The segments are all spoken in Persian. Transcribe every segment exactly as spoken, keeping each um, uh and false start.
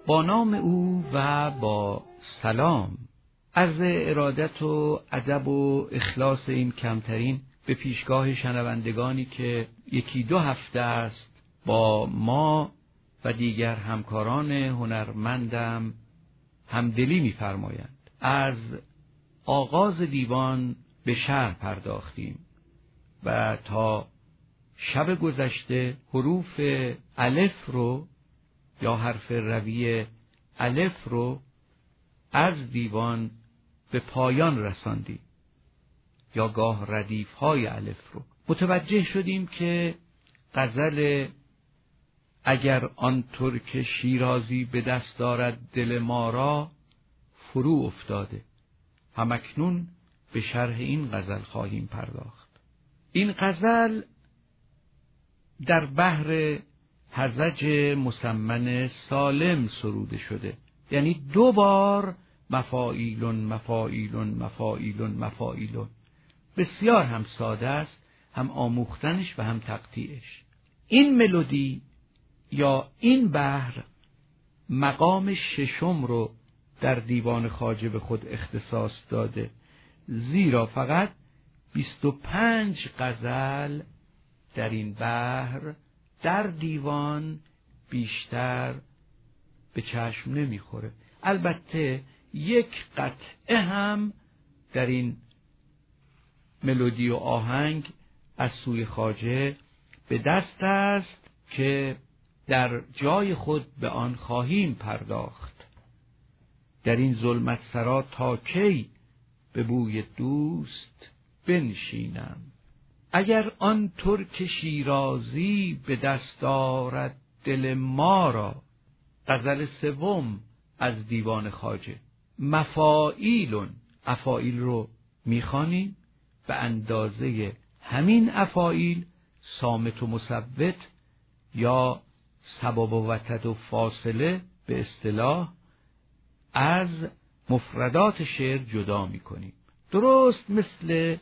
با نام او و با سلام. عرض ارادت و ادب و اخلاص این کمترین به پیشگاه شنوندگانی که یکی دو هفته است با ما و دیگر همکاران هنرمندم همدلی می‌فرمایند. از آغاز دیوان به شرح پرداختیم و تا شب گذشته حروف الف رو یا حرف روی الف رو از دیوان به پایان رساندیم یا گاه ردیف های الف رو. متوجه شدیم که غزل اگر آن ترک شیرازی به دست دارد دل ما را فرو افتاده. همکنون به شرح این غزل خواهیم پرداخت. این غزل در بحر هرزج مسمن سالم سروده شده، یعنی دو بار مفاعیلون مفاعیلون مفاعیلون مفاعیلون. بسیار هم ساده است، هم آموختنش و هم تقطیعش. این ملودی یا این بحر مقام ششم رو در دیوان خواجه به خود اختصاص داده، زیرا فقط بیست و پنج غزل در این بحر در دیوان بیشتر به چشم نمیخوره. البته یک قطعه هم در این ملودی و آهنگ از سوی خواجه به دست است که در جای خود به آن خواهیم پرداخت. در این ظلمت سرا تا کی به بوی دوست بنشینم، اگر آن ترک شیرازی به دست دارد دل ما را. غزل سوم از دیوان خواجه. مفاعیلون، افاعیل رو میخوانیم به اندازه همین افاعیل صامت و مصوت یا سباب و وتد و فاصله به اصطلاح از مفردات شعر جدا میکنیم. درست مثل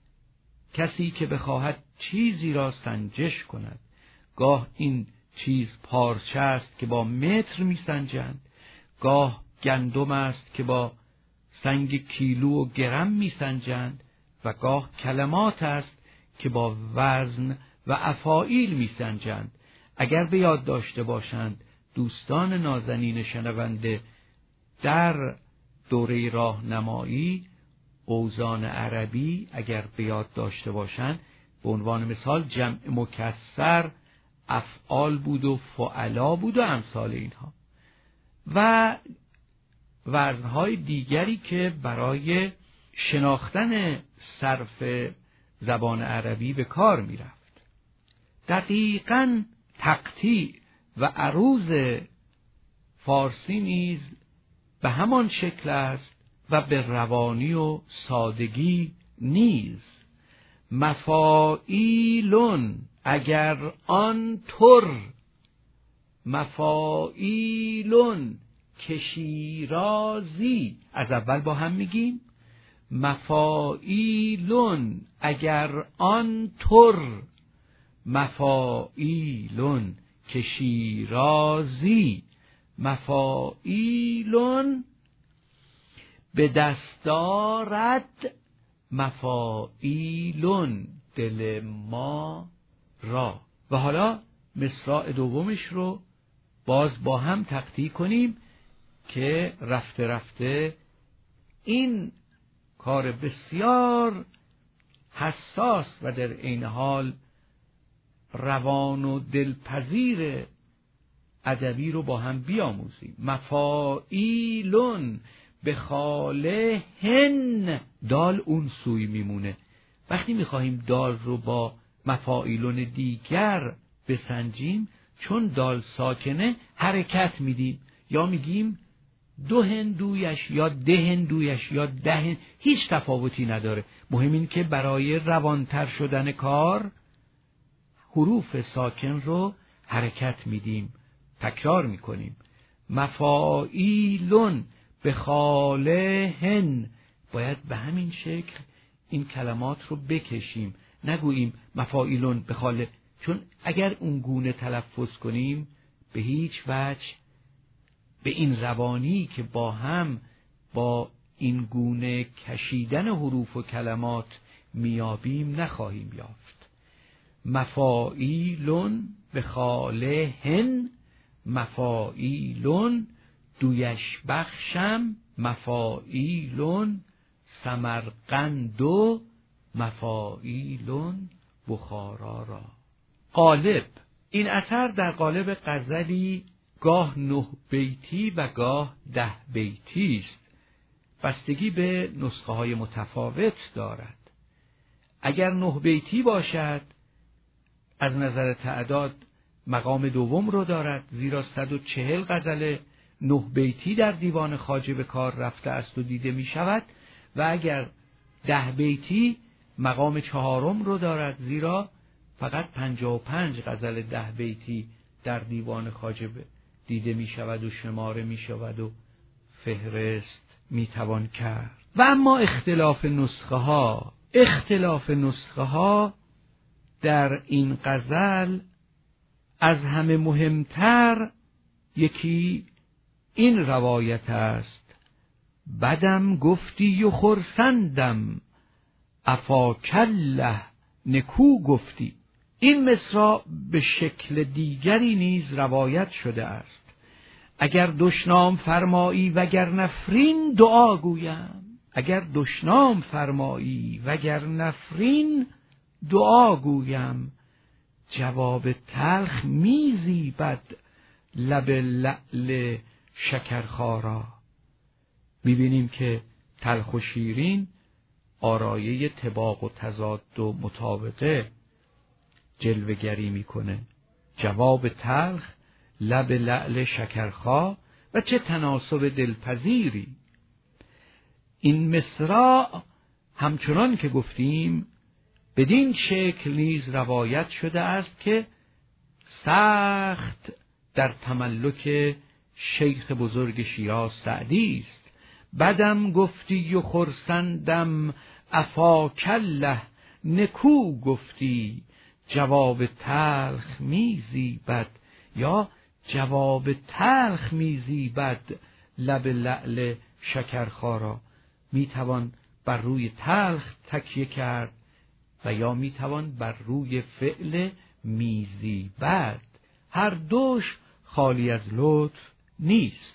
کسی که بخواهد چیزی را سنجش کند. گاه این چیز پارچه است که با متر میسنجند، گاه گندم است که با سنگ کیلو و گرم میسنجند و گاه کلمات است که با وزن و افاعیل میسنجند. اگر به یاد داشته باشند دوستان نازنین شنونده، در دوره راهنمایی اوزان عربی اگر به یاد داشته باشند به عنوان مثال جمع مکسر افعال بود و فعلا بود و امثال اینها و وزنهای دیگری که برای شناختن صرف زبان عربی به کار می رفت. دقیقاً تقطیع و عروض فارسی نیز به همان شکل است و به روانی و سادگی نیز. مفاعیلون، اگر آن تر، مفاعیلون که شیرازی. از اول با هم میگیم مفاعیلون اگر آن تر، مفاعیلون که شیرازی. مفاعیلون به دست دارد مفاعیلون دل ما را. و حالا مصرع دومش رو باز با هم تقطیع کنیم که رفته رفته این کار بسیار حساس و در عین حال روان و دلپذیر ادبی رو با هم بیاموزیم. مفاعیلون به خاله هن، دال اون سوی میمونه. وقتی میخواهیم دال رو با مفاعیلون دیگر بسنجیم، چون دال ساکنه حرکت میدیم، یا میگیم دو هندویش یا ده هندویش یا ده هند، هیچ تفاوتی نداره. مهم این که برای روانتر شدن کار حروف ساکن رو حرکت میدیم، تکرار میکنیم. مفاعیلون به خاله هن، باید به همین شکل این کلمات رو بکشیم، نگوییم مفاعیلون به خاله، چون اگر اون گونه تلفظ کنیم به هیچ وجه به این روانی که با هم با این گونه کشیدن حروف و کلمات میابیم نخواهیم یافت. مفاعیلون به خالهن، مفاعیلون دویش بخشم، مفاعیلون سمرقند و مفاعیلون بخارا را. قالب، این اثر در قالب غزلی گاه نه بیتی و گاه ده بیتی است. بستگی به نسخه های متفاوت دارد. اگر نه بیتی باشد از نظر تعداد مقام دوم رو دارد، زیرا صد و چهل غزل نه بیتی در دیوان خواجه به کار رفته است و دیده می شود، و اگر ده بیتی مقام چهارم رو دارد، زیرا فقط پنجاه و پنج غزل ده بیتی در دیوان خواجه دیده می شود و شماره می شود و فهرست می توان کرد. و اما اختلاف نسخه ها، اختلاف نسخه ها در این غزل از همه مهمتر یکی این روایت است: بدم گفتی و خرسندم افاکله نکو گفتی. این مصرع به شکل دیگری نیز روایت شده است: اگر دشنام فرمایی وگر نفرین دعا گویم. اگر دشنام فرمایی وگر نفرین دعا گویم. جواب تلخ میزیبد لب لعل شکرخارا. میبینیم که تلخ و شیرین آرایه طباق و تضاد و مطابقه جلوه‌گری میکنه. جواب تلخ لب لعل شکرخا، و چه تناسب دلپذیری. این مصرع همچنان که گفتیم بدین شکل نیز روایت شده است که سخت در تملک شیخ بزرگ شیراز سعدی است: بدم گفتی و خرسندم افاکله نکو گفتی. جواب تلخ میزیبد، یا جواب تلخ میزیبد لب لعل شکرخارا. میتوان بر روی تلخ تکیه کرد و یا میتوان بر روی فعل میزیبد. هر دوش خالی از لطف نیست.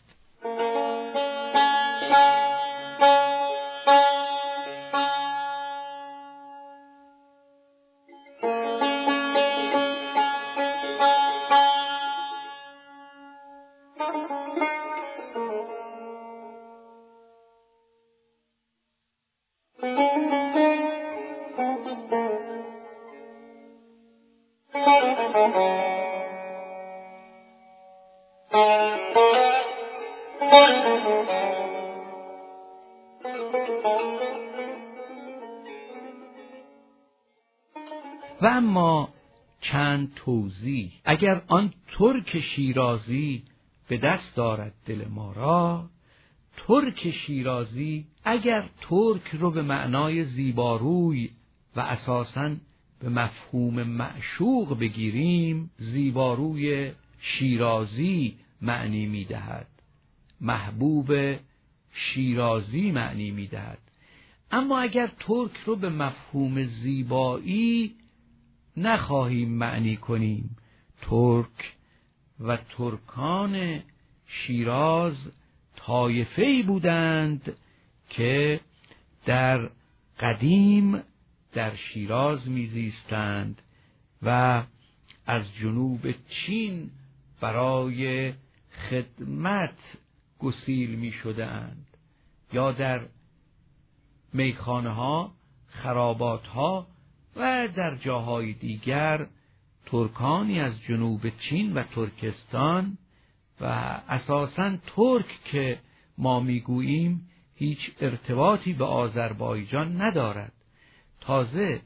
و اما چند توضیح. اگر آن ترک شیرازی به دست دارد دل ما را، ترک شیرازی اگر ترک رو به معنای زیباروی و اساساً به مفهوم معشوق بگیریم، زیباروی شیرازی معنی میدهد، محبوب شیرازی معنی میدهد. اما اگر ترک رو به مفهوم زیبایی نخواهیم معنی کنیم، ترک و ترکان شیراز طایفه‌ای بودند که در قدیم در شیراز میزیستند و از جنوب چین برای خدمت گسیل می شدند، یا در میخانه ها، خرابات ها و در جاهای دیگر ترکانی از جنوب چین و ترکستان، و اساساً ترک که ما میگوییم هیچ ارتباطی به آذربایجان ندارد. تازه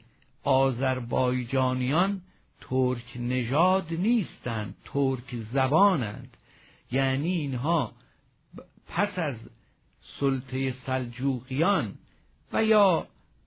آذربایجانیان ترک نژاد نیستند، ترک زبانند. یعنی اینها پس از سلطه سلجوقیان و یا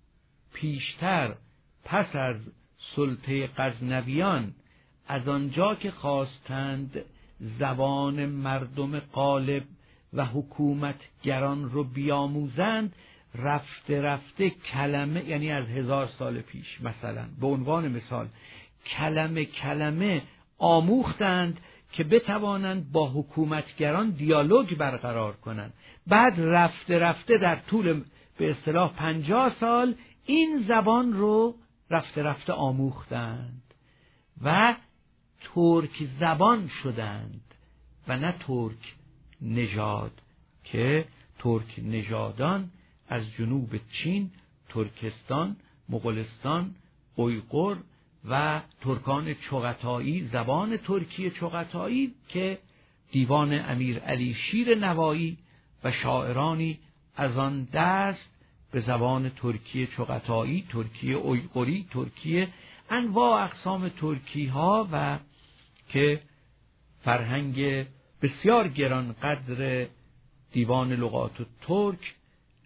پیشتر پس از سلطه غزنویان، از آنجا که خواستند زبان مردم غالب و حکومتگران رو بیاموزند، رفته رفته کلمه، یعنی از هزار سال پیش مثلا به عنوان مثال، کلمه کلمه آموختند که بتوانند با حکومتگران دیالوگ برقرار کنند. بعد رفته رفته در طول به اصطلاح پنجاه سال این زبان رو رفته رفته آموختند و ترک زبان شدند و نه ترک نژاد، که ترک نژادان از جنوب چین، ترکستان، مغولستان، اویغور و ترکان چغتایی، زبان ترکی چغتایی که دیوان امیر علی شیر نوایی و شاعرانی از آن دست به زبان ترکی چغتایی، ترکی اویغوری، ترکی انواع اقسام ترکی ها و که فرهنگ بسیار گران قدر دیوان لغات ترک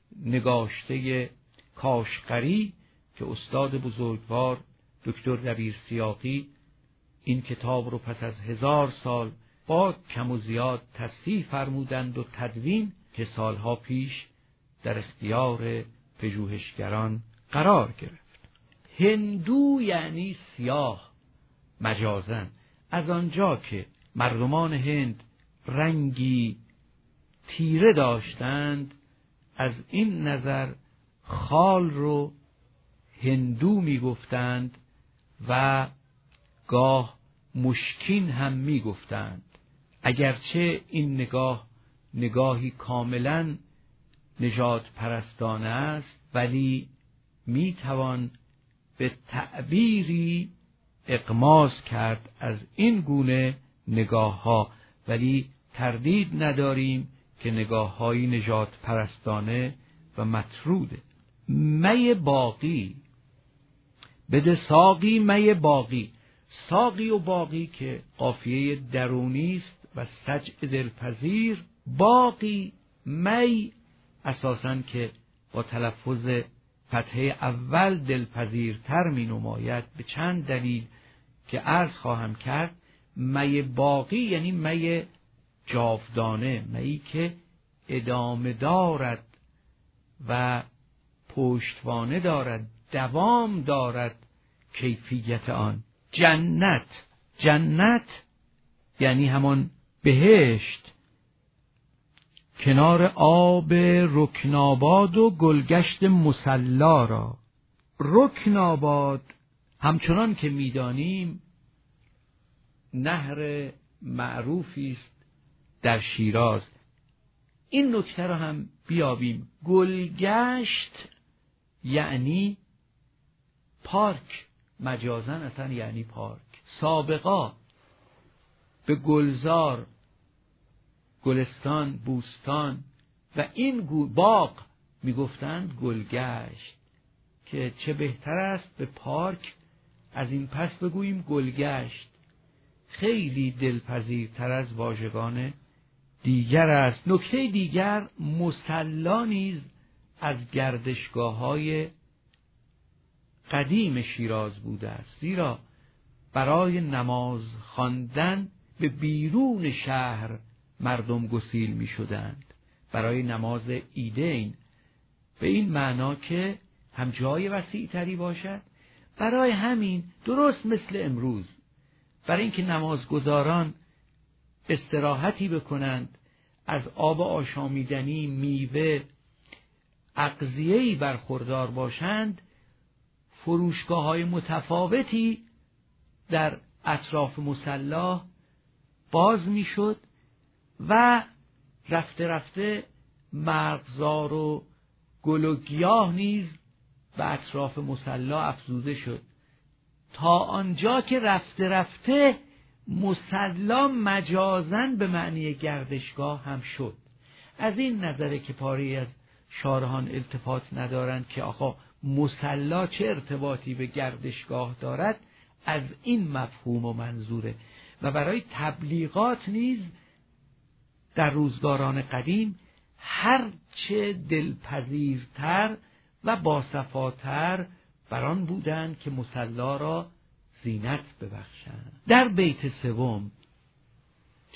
نگاشته کاشقری که استاد بزرگوار دکتر دبیر سیاقی این کتاب رو پس از هزار سال با کم و زیاد تصحیح فرمودند و تدوین که سالها پیش در اختیار پژوهشگران قرار گرفت. هندو یعنی سیاه مجازاً، از آنجا که مردمان هند رنگی تیره داشتند، از این نظر خال رو هندو می گفتند و گاه مشکین هم می گفتند. اگرچه این نگاه نگاهی کاملا نژاد پرستانه است، ولی می توان به تعبیری اغماض کرد از این گونه نگاه ها، ولی تردید نداریم که نگاه های نژاد پرستانه و مطروده. می باقی بده ساقی می باقی، ساقی و باقی که قافیه درونی است و سجع دلپذیر، باقی می اساساً که با تلفظ فتحه اول دلپذیرتر می نماید به چند دلیل که عرض خواهم کرد. می باقی یعنی می جاودانه، می که ادامه دارد و پشتوانه دارد، دوام دارد کیفیت آن. جنت، جنت یعنی همان بهشت، کنار آب رکناباد و گلگشت مصلا را. رکناباد همچنان که می‌دانیم نهر معروفی است در شیراز. این نکته را هم بیابیم. گلگشت یعنی پارک، مجازاً اصلا یعنی پارک. سابقا به گلزار، گلستان، بوستان و این باغ میگفتند گلگشت، که چه بهتر است به پارک از این پس بگوییم گلگشت. خیلی دلپذیرتر از واژگان دیگر است. نکته دیگر، مصلا نیز از گردشگاه‌های قدیم شیراز بوده است، زیرا برای نماز خواندن به بیرون شهر مردم گسیل می شدند، برای نماز عیدین، به این معنا که هم جای وسیع تری باشد. برای همین درست مثل امروز، برای اینکه نمازگزاران استراحتی بکنند، از آب آشامیدنی، میوه، اغذیه‌ای برخوردار باشند، فروشگاه‌های متفاوتی در اطراف مصلا باز میشد و رفته رفته مرغزار و گل و گیاه نیز به اطراف مصلا افزوده شد، تا آنجا که رفته رفته مصلا مجازاً به معنی گردشگاه هم شد. از این نظره که پاری از شارحان التفات ندارند که آقا مصلا چه ارتباطی به گردشگاه دارد، از این مفهوم و منظوره. و برای تبلیغات نیز در روزگاران قدیم هر چه دلپذیرتر و باصفاتر بران بودند که مصلا را زینت ببخشند. در بیت سوم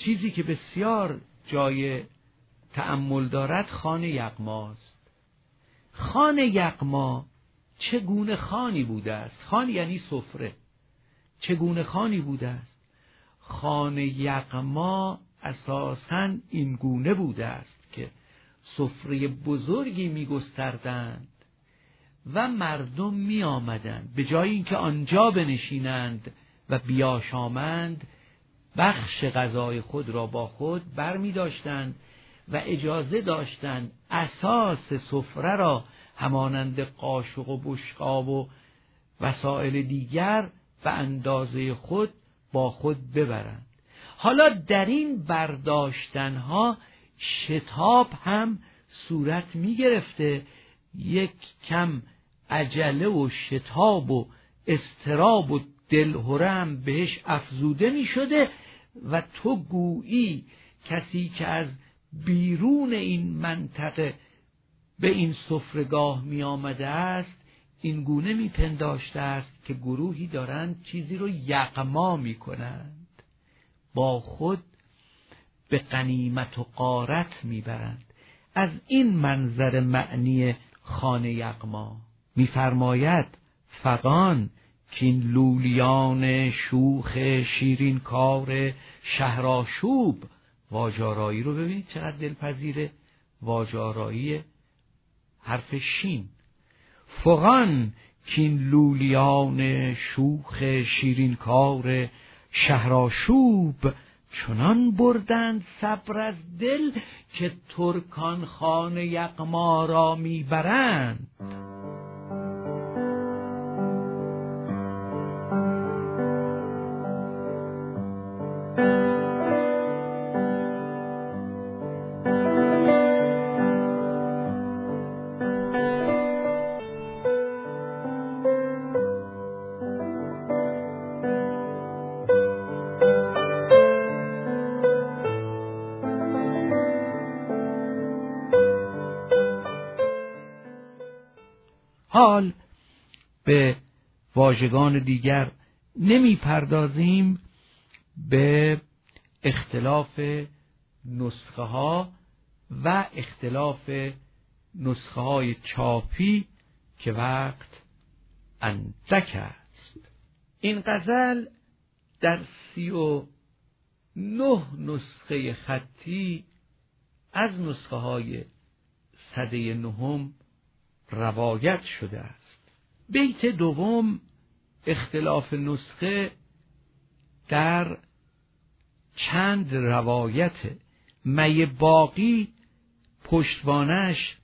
چیزی که بسیار جای تأمل دارد خوان یغماست. خوان یغما چگونه خوانی بوده است؟ خوان یعنی سفره. چگونه خوانی بوده است؟ خوان یغما اساساً این گونه بوده است که سفره بزرگی می گستردند و مردم می آمدند، به جای اینکه آنجا بنشینند و بیاشامند، بخش غذای خود را با خود بر می داشتند و اجازه داشتند اساس سفره را همانند قاشق و بشقاب و وسایل دیگر به اندازه خود با خود ببرند. حالا در این برداشتنها شتاب هم صورت می گرفته، یک کم عجله و شتاب و اضطراب و دلهره هم بهش افزوده می شده و تو گویی کسی که از بیرون این منطقه به این سفرهگاه می آمده است این گونه می پنداشته است که گروهی دارند چیزی رو یغما می کنند، با خود به غنیمت و غارت می برند. از این منظر معنی خوان یغما می فرماید فغان که این لولیان شوخ شیرین کار شهرآشوب. واژه‌آرایی رو ببینید چقدر دلپذیره، واژه‌آرایی حرف شین. فغان که این لولیان شوخ شیرین کار شهرآشوب، چنان بردند صبر از دل که ترکان خوان یغما را میبرند. حال به واژگان دیگر نمی پردازیم، به اختلاف نسخه ها و اختلاف نسخه های چاپی که وقت اندک است. این غزل در سی و نه نسخه خطی از نسخه های سده نهم روایت شده است. بیت دوم اختلاف نسخه در چند روایت. می باقی پشتوانش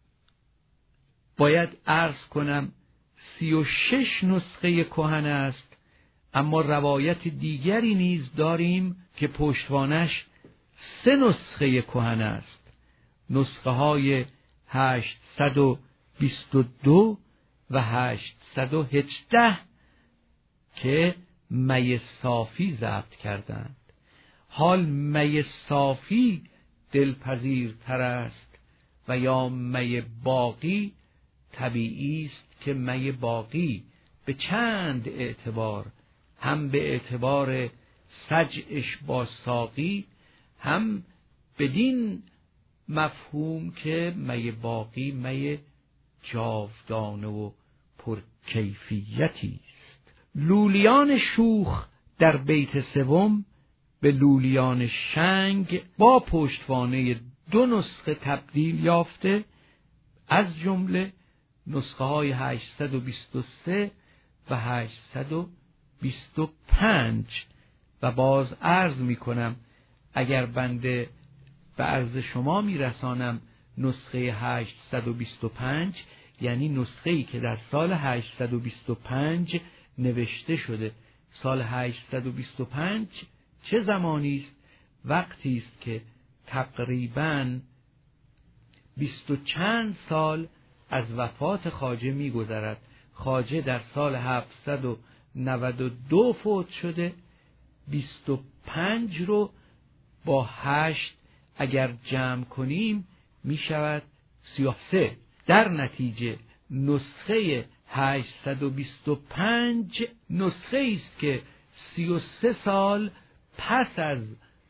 باید عرض کنم سی و شش نسخه کهن است، اما روایت دیگری نیز داریم که پشتوانش سه نسخه کهن است، نسخه های هشتصد و بیست و دو و هشتصد و هجده که می صافی ضبط کردند. حال می صافی دلپذیرتر است و یا می باقی؟ طبیعی است که می باقی به چند اعتبار، هم به اعتبار سجعش با ساقی، هم بدین مفهوم که می باقی می جاودانه و پرکیفیتی است. لولیان شوخ در بیت سوم به لولیان شنگ با پشتوانه دو نسخه تبدیل یافته، از جمله نسخه های هشتصد و بیست و سه و هشتصد و بیست و پنج. و باز عرض می کنم اگر بنده به عرض شما می رسانم نسخه هشتصد و بیست و پنج، یعنی نسخه‌ای که در سال هشتصد و بیست و پنج نوشته شده. سال هشتصد و بیست و پنج چه زمانی است؟ وقتی است که تقریباً بیست و چند سال از وفات خواجه می‌گذرد. خواجه در سال هفتصد و نود و دو فوت شده، بیست و پنج رو با هشت اگر جمع کنیم می شود سی و سه. در نتیجه نسخه هشتصد و بیست و پنج نسخه است که سی و سه سال پس از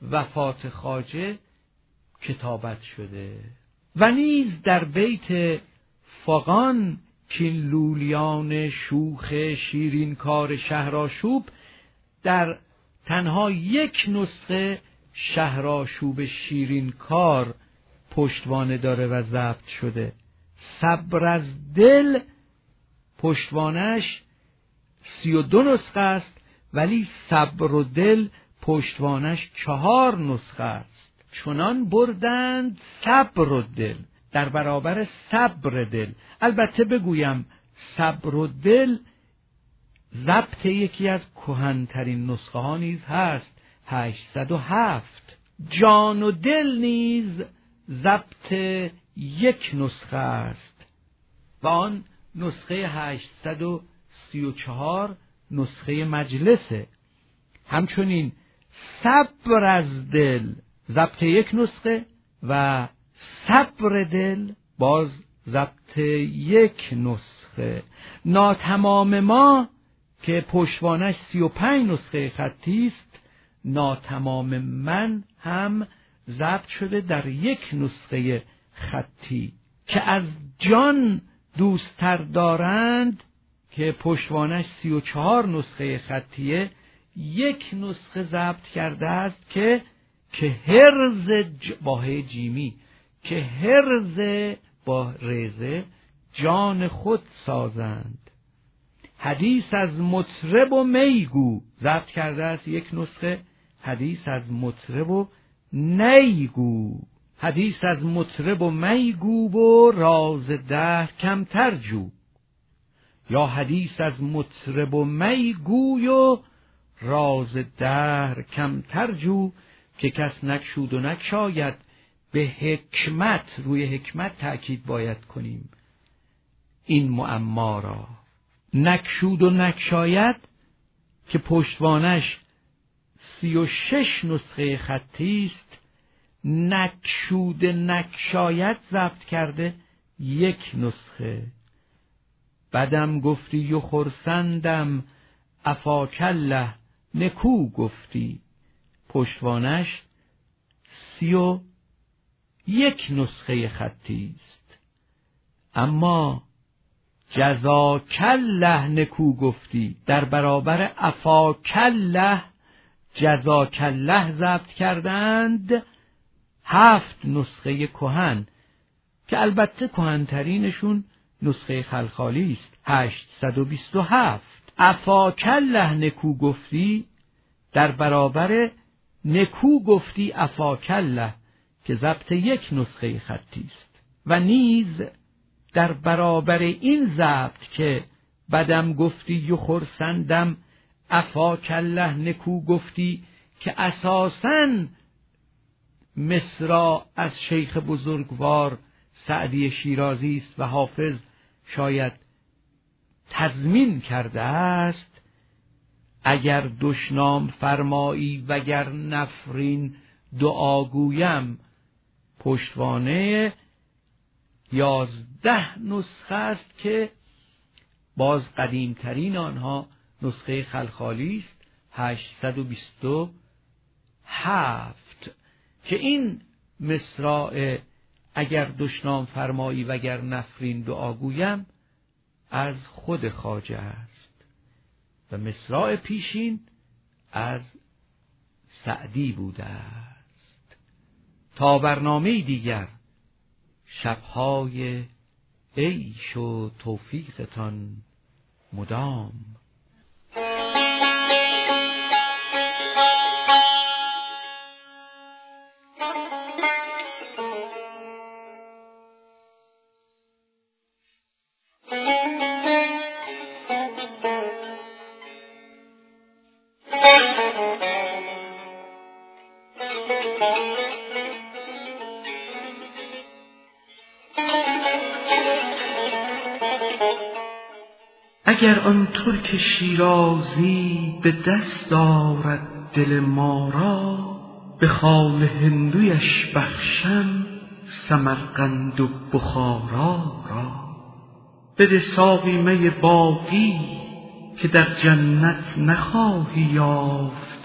وفات خواجه کتابت شده. و نیز در بیت فغان که لولیان شوخ شیرین کار شهرآشوب در تنها یک نسخه شهرآشوب شیرین کار پشتوانه داره و ضبط شده. صبر از دل پشتوانش سی و دو نسخه است، ولی صبر و دل پشتوانش چهار نسخه است. چنان بردند صبر و دل در برابر صبر دل. البته بگویم صبر و دل ضبط یکی از کهن‌ترین نسخه ها نیز هست، هشتصد و هفت. جان و دل نیز ضبط یک نسخه است و آن نسخه هشتصد و سی و چهار نسخه مجلسه. همچنین صبر از دل ضبط یک نسخه و صبر دل باز ضبط یک نسخه. ناتمام ما که پشتوانش سی و پنج نسخه خطی است، ناتمام من هم ضبط شده در یک نسخه خطی. که از جان دوست‌تر دارند که پشتوانش سی و چهار نسخه خطیه، یک نسخه ضبط کرده است که که هرز ج... با ه جیمی که هرز با رزه جان خود سازند. حدیث از مطرب و میگو ضبط کرده است یک نسخه، حدیث از مطرب و نیگو. حدیث از مطرب و میگو و راز دهر کمتر جو، یا حدیث از مطرب و میگوی و راز دهر کمتر جو، که کس نکشود و نکشاید به حکمت. روی حکمت تأکید باید کنیم این معما را. نکشود و نکشاید که پشتوانش سی و شش نسخه خطی است، نکشود نکشاید ضبط کرده یک نسخه. بدم گفتی و خرسندم افاکله نکو گفتی، پشتوانش سی و یک نسخه خطی است. اما جزاکله نکو گفتی در برابر افاکله جزاکله ضبط کردند هفت نسخه کهن، که البته کهن‌ترینشون نسخه خلخالی است، هشتصد و بیست و هفت. افاکله نکو گفتی در برابر نکو گفتی افاکله که ضبط یک نسخه خطی است. و نیز در برابر این ضبط که بدم گفتی و خرسندم افاکله نکو گفتی، که اساساً مصرع از شیخ بزرگوار سعدی شیرازی است و حافظ شاید تضمین کرده است: اگر دشنام فرمایی وگر نفرین دعا گویم. پشتوانه یازده نسخه است که باز قدیمترین آنها نسخه خلخالی است، هشتصد و بیست و هفت، که این مصرع اگر دشنام فرمایی وگر نفرین دعا گویم از خود خواجه است و مصرع پیشین از سعدی بوده است. تا برنامه دیگر، شبهای عیش و توفیقتان مدام. اگر آن ترک شیرازی به دست آرد دل ما را، به خال هندویش بخشم سمرقند و بخارا را. بده ساقی می باقی که در جنت نخواهی یافت،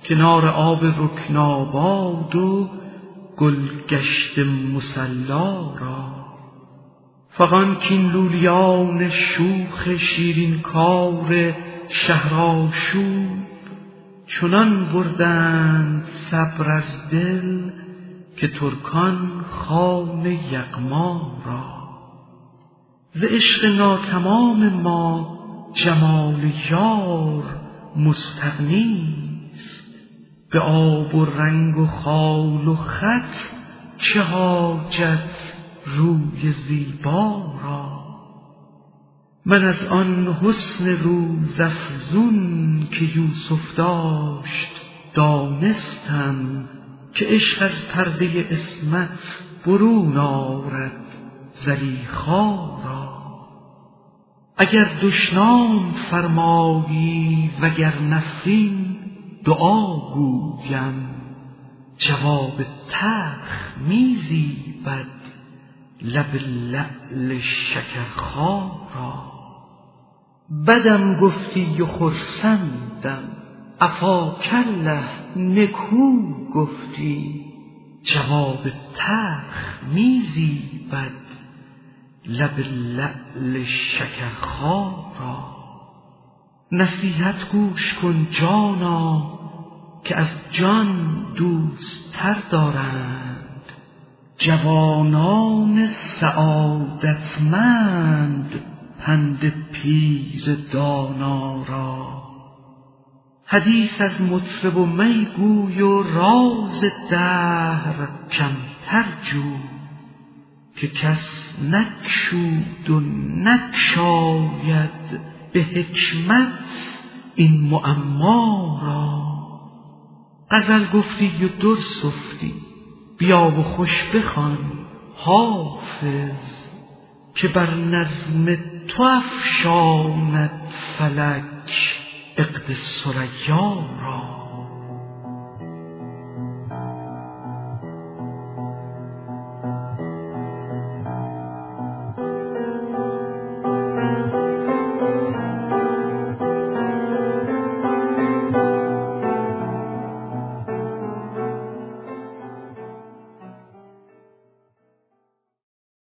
کنار آب رکناباد و گلگشت مصلا را. فغان کین لولیان شوخ شیرین کار شهرآشوب چنان بردند صبر از دل که ترکان خوان یغما را. ز عشق ناتمام ما جمال یار مستغنیست، به آب و رنگ و خال و خط چه حاجت روی زیبا را. من از آن حسن روزافزون که یوسف داشت دانستم که عشق از پرده عصمت برون آرد زلیخا را. اگر دشنام فرمایی وگر نفرین دعا گویم، جواب تلخ می زیبد لب لعل شکرخا را. بدم گفتی و خرسندم، عفاکالله نکو گفتی، جواب تلخ می زیبد لب لعل شکرخا را. نصیحت گوش کن جانا که از جان دوست تر دارند جوانان سعادتمند پند پیر دانا را. حدیث از مطرب و می گوی و راز دهر کمتر جو، که کس نگشود و نگشاید به حکمت این معما را. غزل گفتی و در سفتی، بیا و خوش بخوان حافظ که بر نظم تو افشاند فلک عقد ثریا را.